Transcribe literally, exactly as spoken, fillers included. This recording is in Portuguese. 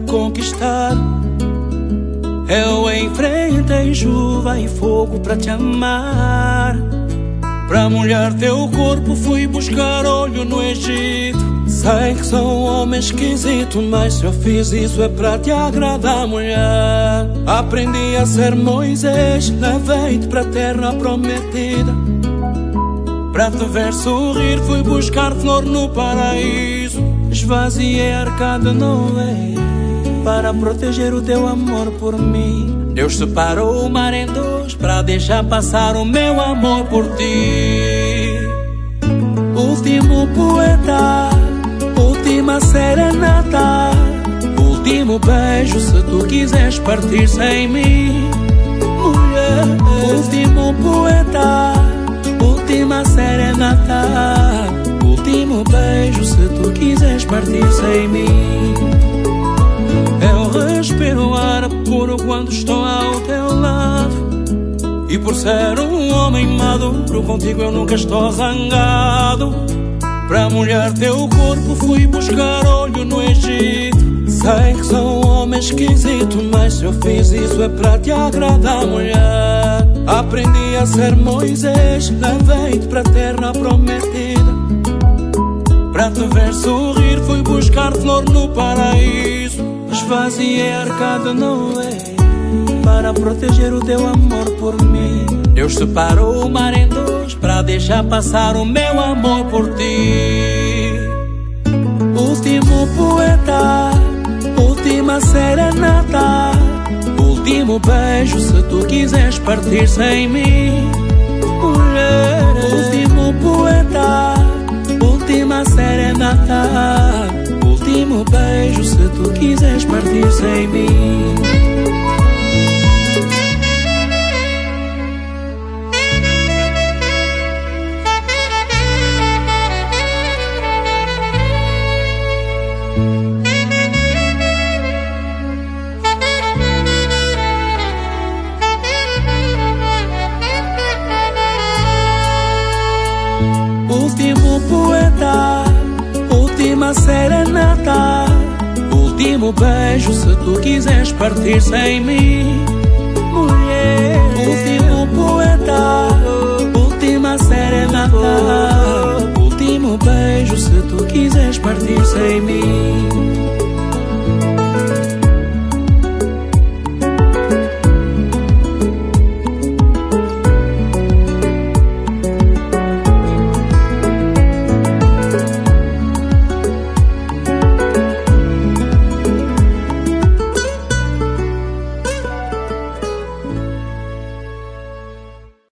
conquistar. Eu enfrentei chuva e fogo pra te amar. Pra molhar teu corpo fui buscar óleo no Egito. Sei que sou um homem esquisito, mas se eu fiz isso é pra te agradar, mulher. Aprendi a ser Moisés, levei-te pra terra prometida. Pra te ver sorrir fui buscar flor no paraíso. Esvaziei a arca de Noé para proteger o teu amor por mim. Deus separou o mar em dois pra deixar passar o meu amor por ti. Último poeta, última serenata, último beijo se tu quiseres partir sem mim, mulher. Último poeta, última serenata, último beijo se tu quiseres partir sem mim. Eu respiro ar puro quando estou ao teu lado. E por ser um homem maduro, contigo eu nunca estou zangado. Pra molhar teu corpo fui buscar óleo no Egito. Sei que sou um homem esquisito, mas se eu fiz isso é pra te agradar, mulher. Aprendi a ser Moisés, levei-te pra terra prometida. Pra te ver sorrir fui buscar flor no paraíso. Esvaziei a arca de Noé para proteger o teu amor por mim. Deus separou o mar em dois pra deixar passar o meu amor por ti. Último poeta, última serenata, último beijo se tu quiseres partir sem mim, mulher. Último poeta, última serenata, último beijo se tu quiseres partir sem mim. Último poeta, última serenata, último beijo se tu quiseres partir sem mim, mulher.